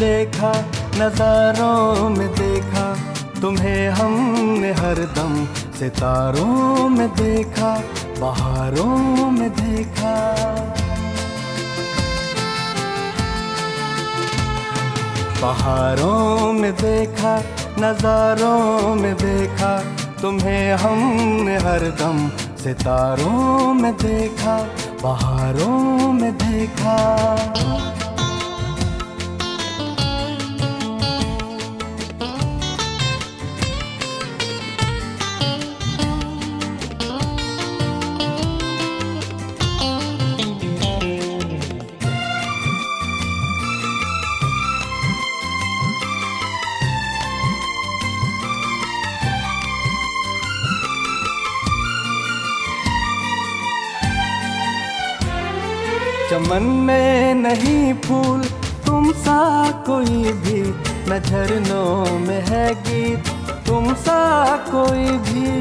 देखा, नज़ारों में देखा, तुम्हें हमने हरदम सितारों में देखा, बहारों में देखा। बहारों में देखा, नज़ारों में देखा, तुम्हें हमने हरदम सितारों में देखा, बहारों में देखा। चमन में नहीं फूल तुम सा कोई भी, न झरनों में है गीत तुम सा कोई भी।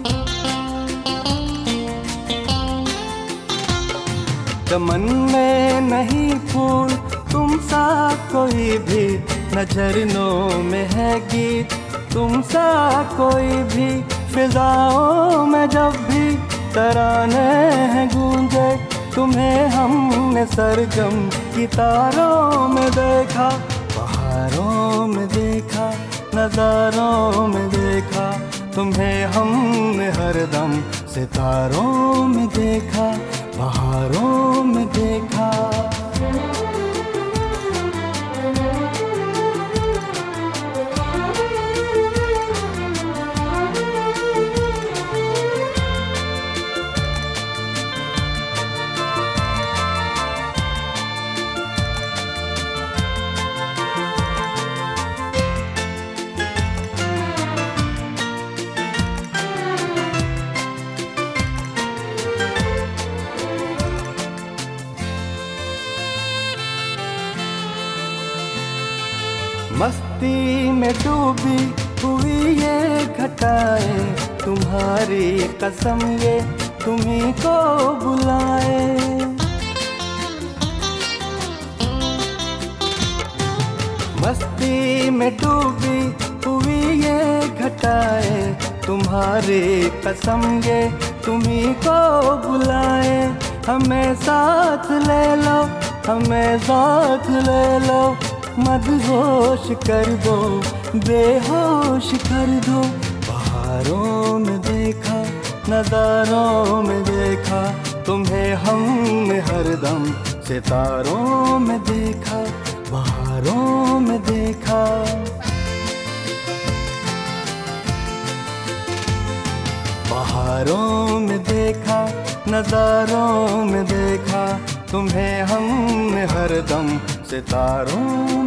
चमन में नहीं फूल तुम सा कोई भी, न झरनों में है गीत तुम सा कोई भी। फिजाओं में जब भी तराने हैं गूंजे, तुम्हें हमने सरगम की तारों में देखा, बहारों में देखा, नज़ारों में देखा, तुम्हें हमने हरदम सितारों में देखा, बहारों में देखा। मस्ती में डूबी हुई ये घटाएं, तुम्हारी कसम ये तुम्ही को बुलाए। मस्ती में डूबी हुई ये घटाएं, तुम्हारी कसम ये तुम्ही को बुलाए। हमें साथ ले लो, हमें साथ ले लो, मदहोश कर दो, बेहोश कर दो। बहारों में देखा, नज़ारों में देखा, तुम्हें हमने हरदम सितारों में देखा, बहारों में देखा। बहारों में देखा, नज़ारों में देखा, तुम्हें हमने हरदम सितारों